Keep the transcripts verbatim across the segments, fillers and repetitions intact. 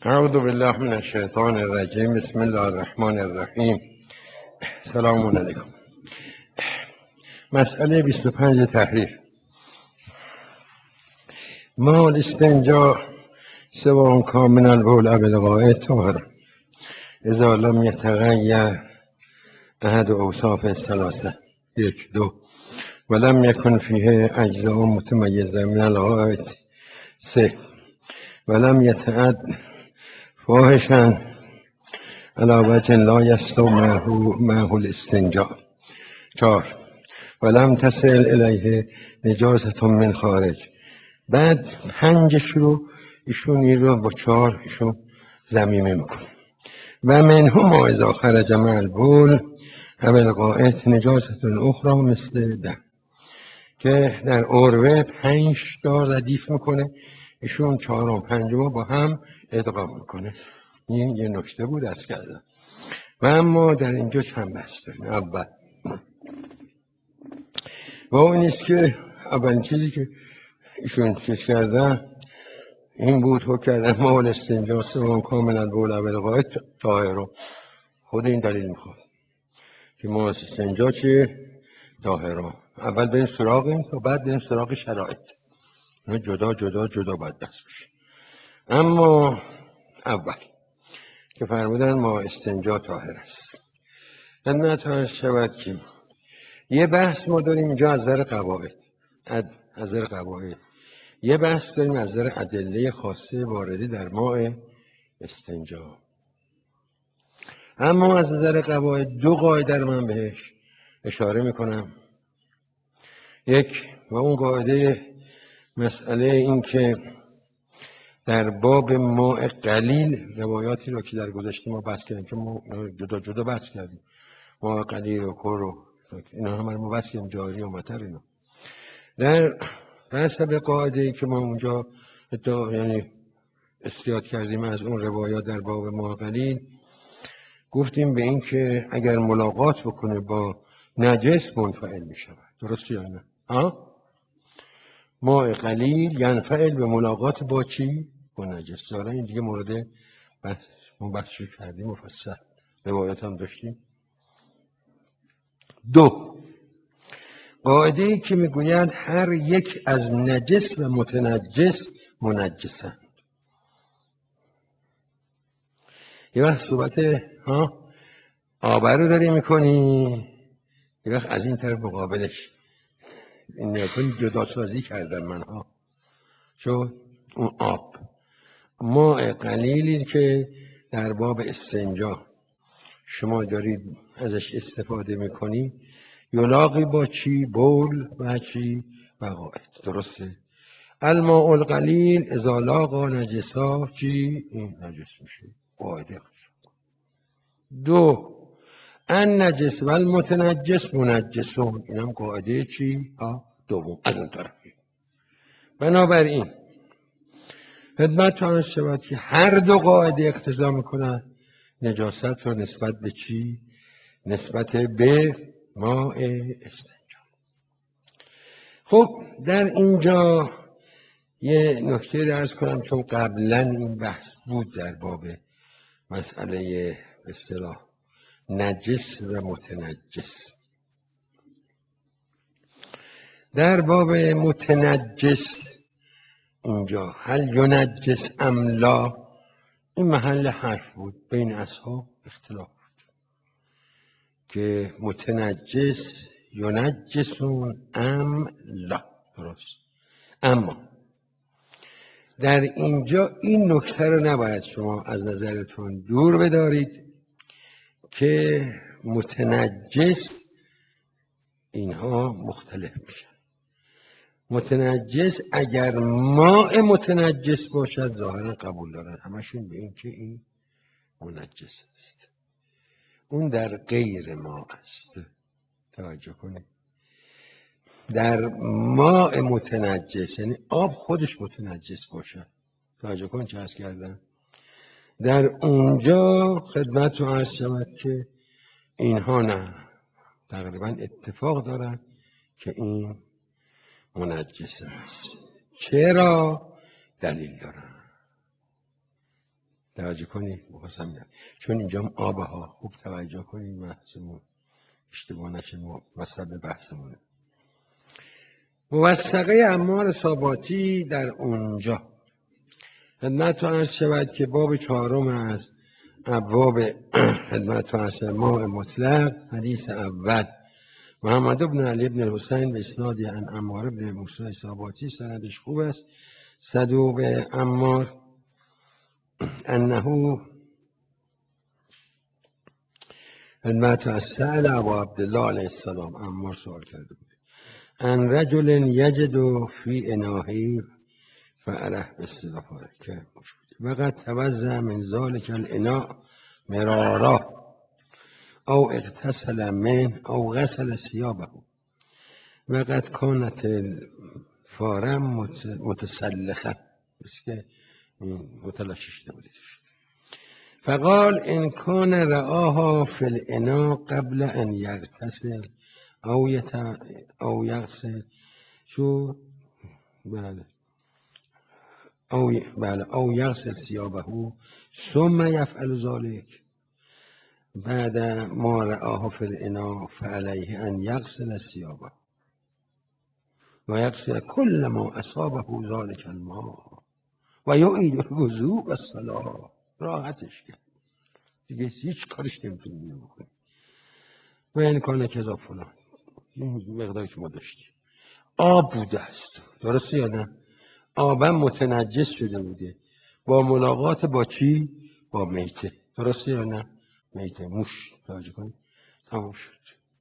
اعوذ بالله من الشیطان الرجیم. بسم الله الرحمن الرحیم. سلام علیکم. مسئله بیست و پنج تحریر. ما الاستنجا سواء کان من البول او الغائط طاهر اذا لم يتغیر احد اوصاف الثلاثه. یک دو ولم يكن فيه اجزاء متميزه من الغائط. سه ولم يتعد فاحشا على وجه لا يستوي معه الاستنجاء. چهار ولم تصل الیه نجاست من خارج. بعد پنجش رو ایشون این رو با چهار ایشون ضمیمه میکنه. و منه ما اذا خرج مع البول او الغائط نجاست اخرى مثل دم، که در عروه پنج تا ردیف میکنه، ایشون چهار و پنجم با هم ادغام میکنه. این یه نکته بود از کردم. و اما در اینجا چند بحث داریم. اول و اون نیست که اولین چیزی که ایشون چیز کردن این بود حکم کردن ما الاستنجا سواء کان من البول او الغائط طاهر. خود این دلیل میخواد که ما استنجا چیه؟ طاهر. اول بریم سراغ این تا بعد بریم سراغ شرایط. اینا جدا جدا جدا باید دست بشه. اما اول که فرمودن ما استنجا طاهر است، خدمت عرض شود که یه بحث ما داریم اینجا از نظر قواعد، از نظر قواعد یه بحث داریم از نظر ادله خاصه واردی در ماء استنجا. اما از نظر قواعد دو قاعده رو من بهش اشاره میکنم. یک و اون قاعده مسئله این که در باب ماء قلیل روایاتی رو که در گذشته ما بحث کردیم، چون ما جدا جدا بحث کردیم ماء قلیل و کر و اینا هم ما بحث کردیم، جاری و مطر. اینا در حسب قاعده ای که ما اونجا یعنی استیاد کردیم از اون روایات در باب ماء قلیل، گفتیم به این که اگر ملاقات بکنه با نجس منفعل می شود. درسته یا نه؟ ها؟ ماء قلیل ینفعل به ملاقات با چی؟ با نجس. داره این دیگه مورد بحث ما بحث کردیم مفصل، روایات هم داشتیم. دو قاعده ای که میگوید هر یک از نجس و متنجس منجسند. یه وقت صحبت ها آبه رو داری میکنی، یه وقت از این طرف مقابلش این نکنی جدا سازی کردن من ها. چون اون آب ماء قلیلی که در باب استنجا شما دارید ازش استفاده میکنی یلاقی با چی؟ بول و چی؟ و غائط. درسته؟ الماء القلیل اذا لاقا نجسا چی؟ این نجس میشه. قاعده دو ان نجس و المتنجس منجسون. این هم قاعده چی؟ ها دوم از اون طرفی. بنابراین خدمت عرض شود که هر دو قاعده اقتضا میکنن نجاست رو نسبت به چی؟ نسبت به ماء استنجا. خب در اینجا یه نکته رو عرض کنم، چون قبلا این بحث بود در باب مسئله به اصطلاح نجس و متنجس. در باب متنجس اینجا هل ینجس ام لا، این محل حرف بود، بین اصحاب اختلاف بود که متنجس ینجسون ام لا. درست. اما در اینجا این نکته رو نباید شما از نظرتون دور بدارید که متنجس اینها مختلف میشن. متنجس اگر ماء متنجس باشد ظاهرا قبول دارن همشون به این که این منجس است، اون در غیر ماء است. توجه کنید، در ماء متنجس یعنی آب خودش متنجس باشد. توجه کنید چه عرض کردم. در اونجا خدمت رو عرض شود که اینها نه، تقریبا اتفاق دارن که این منجس است. چرا؟ دلیل دارن. توجه کنید بخواستم، چون اینجا آبه ها خوب توجه کنید بحثمون اشتباه نشه، وسط بحثمونه. موثقه عمار ساباتی در اونجا خدمت عرض شود که باب چهارم از ابواب خدمت عرض ماء مطلق، حدیث اول محمد بن علی بن الحسین به اسنادی عن عمار بن موسی ساباتی، سندش خوب است. صدوق عمار انه خدمت عرض سأل ابا عبدالله علیه السلام، عمار سوال کرده بود، ان رجل یجد فی اناهی فعله باستغفار که وقد توزع من ذلك الاناء مرارا او اغتسل من او غسل ثيابه وقد كانت الفارم متسلخه، بس که متلاشی شده بودیش. فقال ان كان رآها في الاناء قبل ان يغتسل او يت او يغسل شو بله او بله او يغسل ثيابه ثم يفعل ذلك بعد ما رآه في الاناء فعليه ان يغسل ثيابه و يغسل كل ما اصابه ذلك الماء و يعيد الوضوء والصلاة. راحتش کرد دیگه هیچ کارش نمیتونی بکنی. و این کار کذا فلان این مقداری که ما داشتیم آب بوده است، درسته یا نه؟ آبم متنجس شده بوده با ملاقات با چی؟ با میته، درسته یا نه؟ میته موش، توجه کنید تمام شد.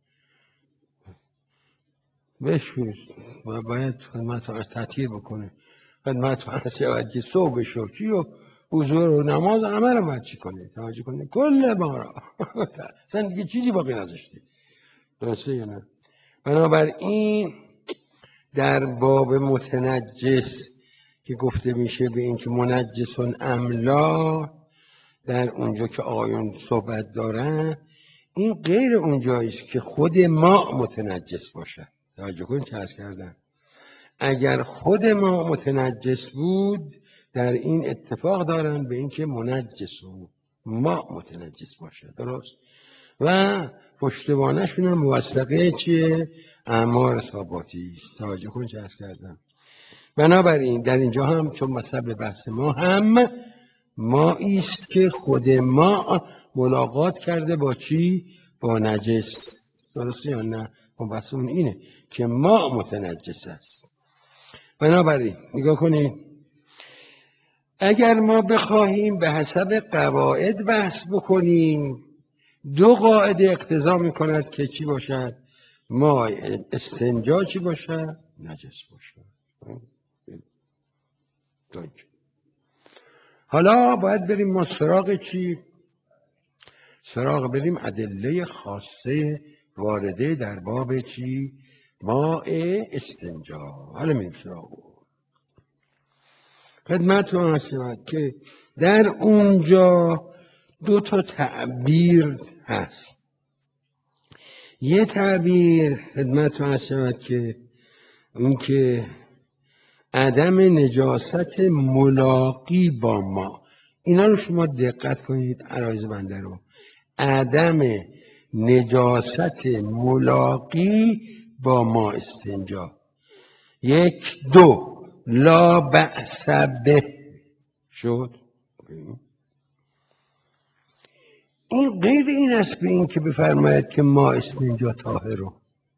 بشوید و باید خدمت رو تطهیر بکنه، خدمت رو شود که صبح شوچی و حضور و نماز همه رو باید چی کنه، توجه کنه کل ما را اصلا دیگه چیزی باقی نذاشته، درسته یا نه؟ بنابراین در باب متنجس که گفته میشه به این که منجسون املا، در اونجا که آیون صحبت دارن، این غیر اونجاییست که خود ما متنجس باشه. توجه کن چه عرض کردن، اگر خود ما متنجس بود در این اتفاق دارن به این که منجس و ما متنجس باشه، درست؟ و پشتوانشون هم موثقه چیه؟ اعمار ثاباتی است. توجه کن چه عرض کردن. بنابراین در اینجا هم چون مطلب بحث ما هم ما است که خود ما ملاقات کرده با چی؟ با نجس، درسته یا نه؟ بحثمون اینه که ما متنجس است. بنابراین نگاه کنید، اگر ما بخواهیم به حسب قواعد بحث بکنیم، دو قاعده اقتضا میکند که چی باشد؟ ما استنجا چی باشد؟ نجس باشد. حالا باید بریم ما سراغ چی؟ سراغ بریم ادله خاصه وارده در باب چی؟ ماء استنجا. حالا میریم سراغ خدمت رو هستیم که در اونجا دو تا تعبیر هست. یه تعبیر خدمت رو هستیم که اون که عدم نجاست ملاقی با ما، اینا رو شما دقت کنید عرایض بنده رو، عدم نجاست ملاقی با ما استنجا. یک دو لا بأس به شد. این غیر این است به این که بفرماید که ما استنجا طاهر رو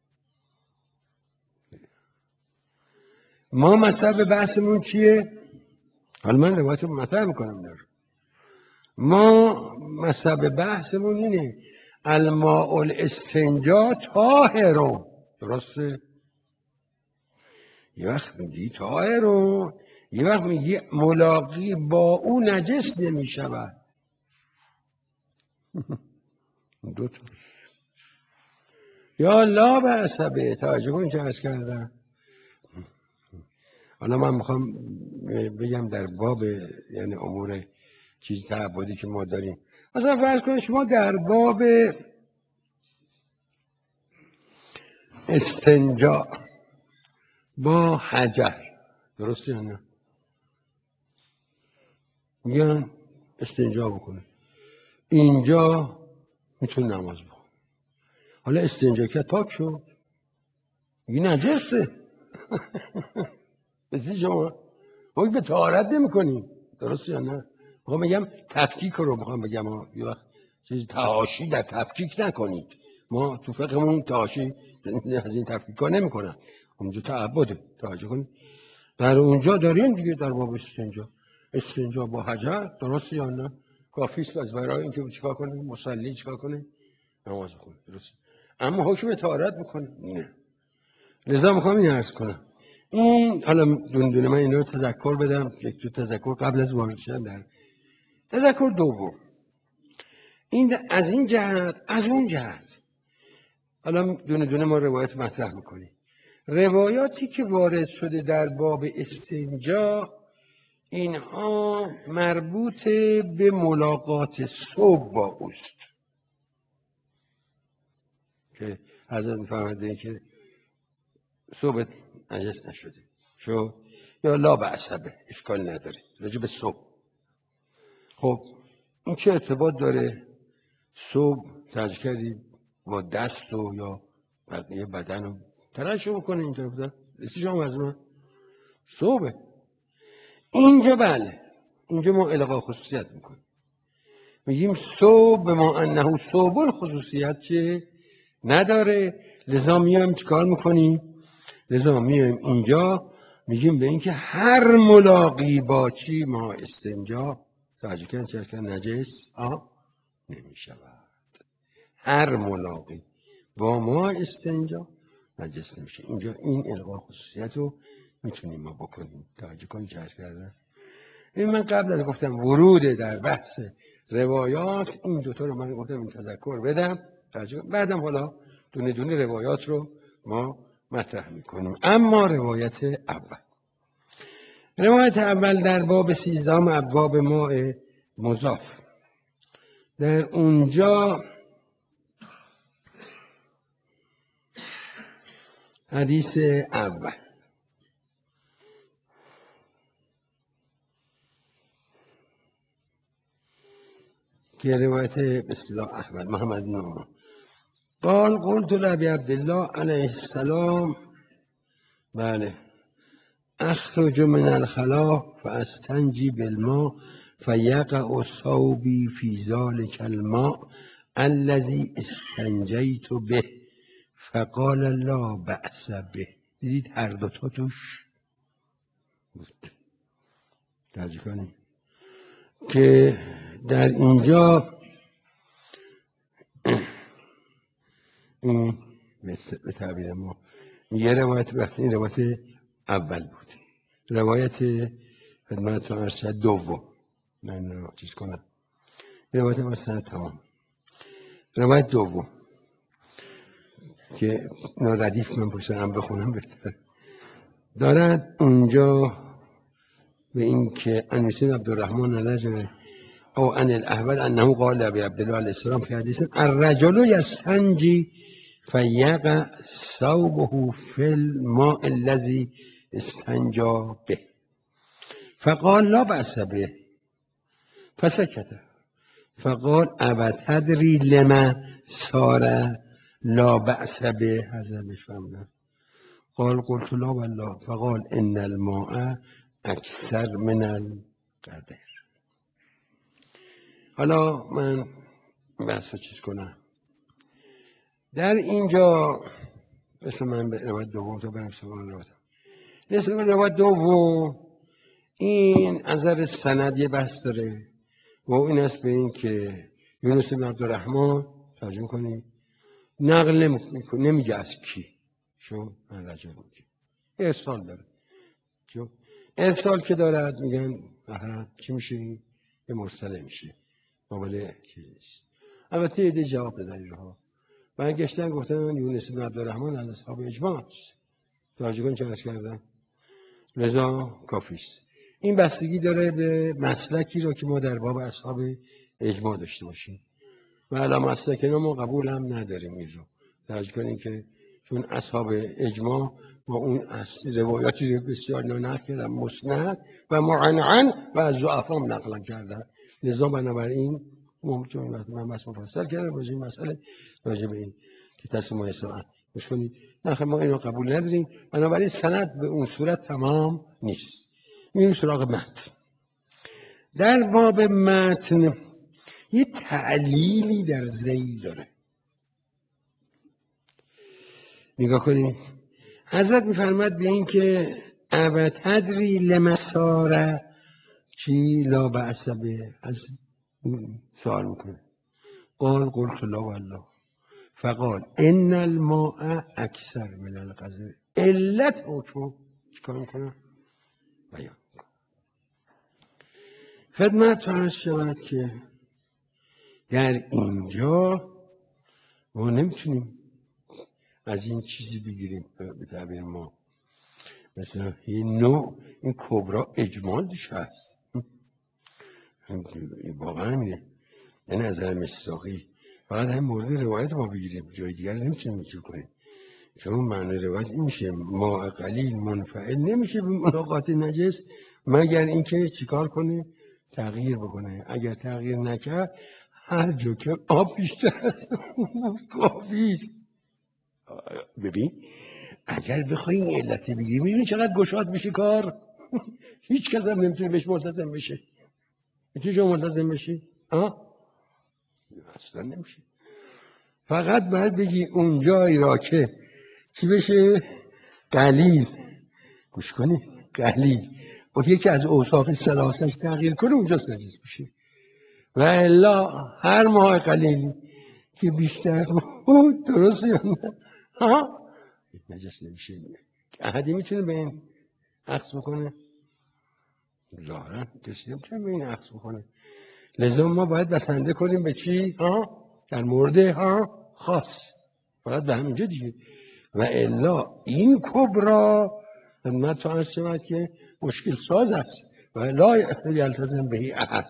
ما مطلب بحثمون چیه؟ حالا من روایت رو مطرح میکنم در ما مطلب بحثمون اینه الماء الاستنجا طاهر، درسته؟ یه وقت میگی طاهر، یه وقت میگی ملاقی با او نجس نمیشود. دو تا یا لا بأس به. توجه کن چه عرض کردم. حالا من میخوام بگم در باب یعنی امور چیز تعبدی که ما داریم، مثلا فرض کنید شما در باب استنجا با حجر، درسته یا نه؟ میگن استنجا بکنه، اینجا میتونه نماز بخونه. حالا استنجا کرد پاک شد، این نجسه. بسی شما ما به طهارت نمی کنیم، درست یا نه؟ میخوام بگم تفکیک رو میخوام بگم یه وقت چیز تحاشی در تفکیک نکنید. ما تو فقهمون تحاشی از این تفکیک ها نمی کنن، اونجا تعبده توجه کنید. در اونجا داریم دیگه در باب استنجا، استنجا با حجر، درست یا نه؟ کافیست از برای اینکه چیکار کنه مصلی چیکار کنه نماز بخونه، درست. اما حکم طهارت بکنه نه. لذا میخوام این عرض کنم، این حالا دونه دونه من اینا رو تذکر بدم، یک دو تذکر قبل از وارد شدن در تذکر دوم. این از این جهت از اون جهت حالا دونه دونه ما روایت مطرح میکنیم. روایاتی که وارد شده در باب استنجا اینها مربوط به ملاقات صبح با اوست که حضرت میفرمایند که صبح نجس نشده شو یا لا بعصبه، اشکال نداره راجع به صبح. خب این چه ارتباط داره؟ صبح ترجیح کردی با دست و یا بقیه بدن رو ترشح بکنه اینجا بودن رسی شما از من صبح اینجا بله اینجا ما القا خصوصیت میکنیم، میگیم صبح ما انه صبح خصوصیت چه نداره. لذا میایم چیکار میکنیم؟ لذا میایم اینجا میگیم به اینکه هر ملاقی با چی ما استنجا توجه کردن چه که نجس آه نمیشود. هر ملاقی با ما استنجا نجس نمیشه. اینجا این القا خصوصیت رو میتونیم ما بکنیم. توجه کنید چه کردن. این من قبل از گفتم ورود در بحث روایات این دوتا رو من گفتم این تذکر بدم، بعدم حالا دونه دونه روایات رو ما مطرح میکنیم. اما روایت اول روایت اول در باب سیزدهم ابواب ماء مضاف، در اونجا حدیث اول که روایت به اصطلاح احمد محمد نومان قال قلت لأبي عبد الله علیه السلام بله اخرج من الخلاء فاستنجی بالماء فیقع ثوبی فی ذلک الماء الذی استنجیت به فقال لا بأس به. دیدید هر دوتا توش بود. توجه کنید که در اینجا این به تعبیر ما یه روایت وقتی این روایت اول بود، روایت خدمت ارشد دوم من رو چیز کنم روایت مثلا تمام روایت دوم که ردیف من پشترم بخونم بهتر دارد اونجا به این که انوسین عبدالرحمن نجره او ان الاحول انه قال لأبي عبد الله علیه السلام فی حدیث الرجل یستنجی فیقع ثوبه فی الماء الذی استنجا به فقال لا بأس به فسکت فقال ابتدری لما صار لا بأس به. حضرتش فرمودن قال قلت لا والله فقال ان الماء اکثر من القدر. حالا من بحث رو چیز کنم در اینجا مثل من به روایت دوم تا برم سوال روایت مثل من روایت دوم این از نظر سند یه بحث داره و این است به این که یونس بن عبدالرحمن ترجمه کنی نقل نمیگه از کی چون من رجل میگه ارسال داره چون ارسال که دارد میگن چی میشه یه مرسله میشه مقابل چیزیست. البته یه جواب بدن ها من گشتن گفتن یونس بن عبدالرحمن از اصحاب اجماع است. توجه کن چه عرض کردن لذا کافیست. این بستگی داره به مسلکی رو که ما در باب اصحاب اجماع داشته باشیم و علا مسلک ما قبول هم نداریم این رو. توجه کنیم که چون اصحاب اجماع با اون روایاتی رو بسیار نقل کردن مسند و معنعن و از ضعفا نقل کردن لذا بنابراین ممکن من بس مفصل کردم راجع به مسئله راجع به این که تسمیه ساعت گوش کنید. نه ما اینو قبول نداریم، بنابراین سند به اون صورت تمام نیست. میریم سراغ متن. در باب متن یه تعلیلی در ذیل داره. نگاه کنید. حضرت میفرماد به این که ابتدری لمساره چی لا بأس به، از سوال میکنه. قال قلت لا والله فقال ان الماء اکثر من الغزل. علت حکم چیکار میکنه؟ بیان میکنه. خدمت عرض شود که در اینجا ما نمیتونیم از این چیزی بگیریم به تعبیر ما مثلا این نوع این کبرا اجمالش هست. واقعا میره یعنی نظر مصداقی فقط هم مورد روایت ما بگیریم، جای دیگر نمیتونیم میچون کنیم، چون معنی روایت این میشه ماء قلیل منفعل نمیشه به ملاقات نجس مگر اینکه چیکار کنه؟ تغییر بکنه. اگر تغییر نکرد هر جا که آب بیشتر است کافی است. ببین اگر بخوای این علتی بگیری میدونی چقدر گشاد میشه کار. هیچ کس هم نمیتونه بهش ملتزم بشه. میتونی شما ملتزم بشی؟ ها؟ اصلا نمیشه. فقط باید بگی اون جایی را که چی بشه؟ قلیل. گوش کنی؟ قلیل و یکی از اوصاف ثلاثش تغییر کنه اونجا نجس میشه. و الا هر ماه قلیلی که بیشتر بود درست یا نه؟ ها؟ نجس نمیشه. احدی میتونه به این عکس بکنه؟ ظاهرا کسی نمیتونه به این عکس بکنه. لذا ما باید بسنده کنیم به چی؟ ها؟ در مورد ها خاص. فقط به همینجا دیگه. و الا این کبرا خدمت تو عرض شود که مشکل ساز است و لا یلتزم بهی احد.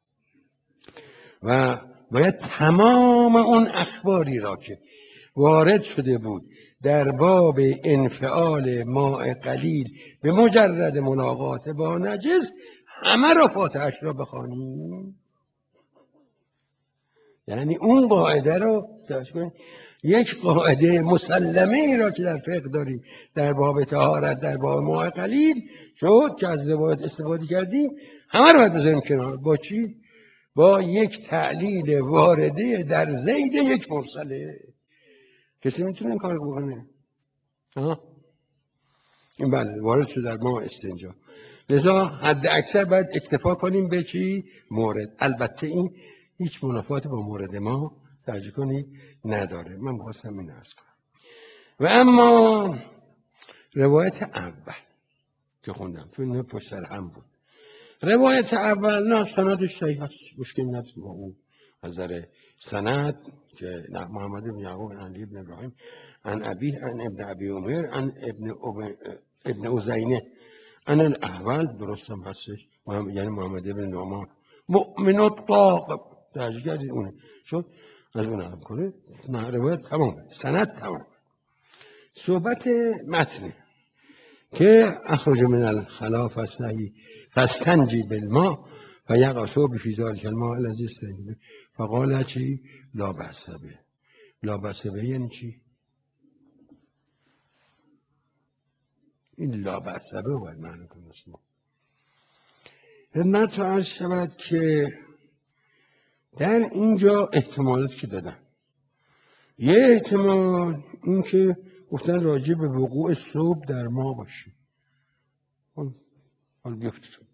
و باید تمام اون اخباری را که وارد شده بود در باب انفعال ماء قلیل به مجرد ملاقات با نجس همه را فاتحش را بخوانیم. یعنی اون قاعده رو یک قاعده مسلمه ای را که در فقه داریم در باب طهارت در باب ماء قلیل شد که از روایت استفاده کردیم همه رو باید بذاریم کنار. با چی؟ با یک تعلیل وارده در ذیل یک مرسله. کسی میتونه این کار بکنه؟ ها؟ این بله وارد شد در ما استنجا. لذا حد اکثر باید اکتفا کنیم به چی؟ مورد. البته این هیچ منافاتی با مورد ما توجه کنی نداره. من بخواستم این عرض کنم. و اما روایت اول که خوندم چون اینه پشت سر هم بود. روایت اول نه سندش صحیح هست، مشکل نداره با اون از نظر سند که نه محمد بن یعقوب عن علی بن ابراهیم عن ابی عن ابن ابی عمر عن ابن ابن اوزینه عن الاحول درست هم هستش، یعنی محمد بن نعمان مؤمن الطاقب ترجیح کردید اونه شد از اون هم کنه. نه روایت تمام سند تمام. صحبت متن که اخرج من الخلا فاستحی فاستنجی بالماء و یقصو بفی ذلک الماء الذی استنجی فقال چی؟ لا بأس به. لا بأس به یعنی چی؟ این لا بأس به باید معنی کنه اسمه. خدمت عرض شود که در اینجا احتمالات که دادن یه احتمال این که گفتن راجع به وقوع صبح در ما باشه. حال بیفتتون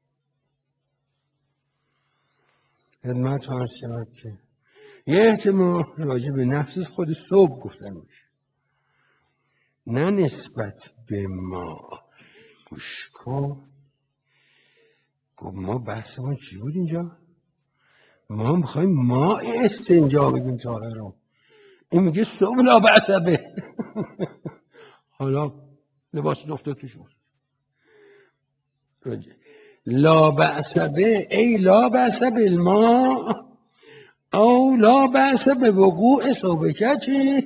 خدمت عرض شود که یه احتمال راجع به نفس خود صبح گفتن باشه نه نسبت به ما. گوش کن گفت ما بحثمون چی بود اینجا؟ ما میخوایم ماء استنجا بگیم طاهر رو. این میگه صبح لا بأس به. حالا لباس دختر توش بود لا بأس به ای لا بأس بالماء او لا بأس به وقوع صبح چی؟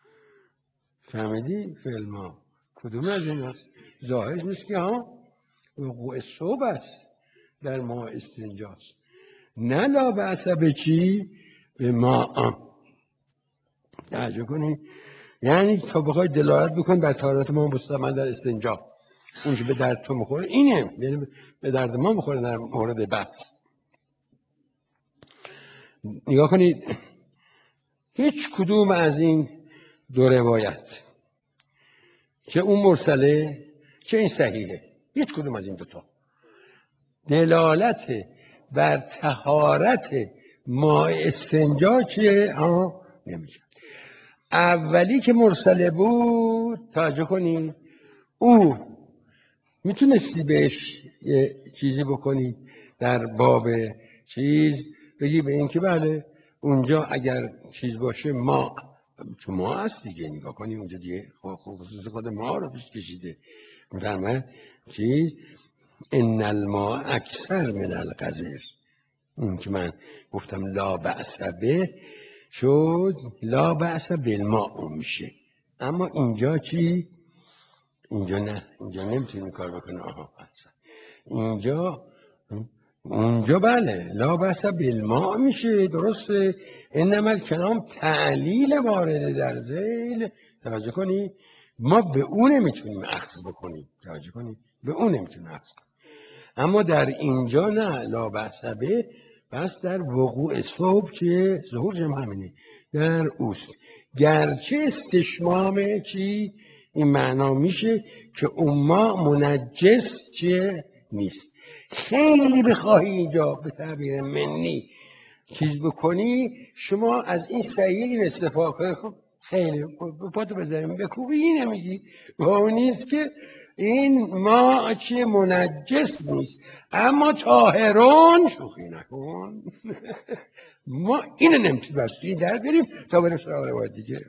فهمیدی؟ فعل ما کدوم از این هست؟ ظاهرش نیست که ها وقوع صبح است در ماه استنجاست، نه لا بأس به چی؟ به ما. توجه کنید، یعنی تا بخوای دلالت بکن بر طهارت ما مستعمل در استنجا، اون که به درد تو میخوره اینه، یعنی به درد ما میخوره در مورد بحث. نگاه کنید، هیچ کدوم از این دو روایت، چه اون مرسله چه این صحیحه، هیچ کدوم از این دوتا دلالت بر طهارت ماء استنجا چیه؟ ها نمیشه. اولی که مرسله بود، توجه کنید، او میتونستی بهش یه چیزی بکنی در باب چیز، بگی به این که بله اونجا اگر چیز باشه ما، چون ما هست دیگه، نگاه کنی اونجا دیگه خصوص خود ما رو پیش کشیده، میفهمه چیز ان الماء اکثر من القذر، اون که من گفتم لا بأس به شد لا بأس بالماء میشه، اما اینجا چی؟ اینجا نه، اینجا نمیتونی این کار بکنه. آها اصلا اینجا، اونجا بله لا بأس بالماء میشه، درسته. انما الکلام تعلیل وارد در ذیل، توجه کنی، ما به اون نمیتونیم اخذ بکنیم، توجه کنی، به اون نمیتونیم اخذ کنیم، اما در اینجا نه لا بأس به، بس در وقوع صبح چیه؟ ظهور جمع همینه در اوست، گرچه استشمام چی این معنا میشه که اون ما منجس چیه نیست. خیلی بخواهی اینجا به تعبیر منی چیز بکنی، شما از این صحیح استفاده کنی، خب خیلی پاتو بذاریم بکوبی، این نمیگی و اون نیست که این ما چیه منجس نیست اما طاهرون، شوخی نکن ما اینو نمیتونیم بستی در بریم تا بریم سراغ روایت دیگه.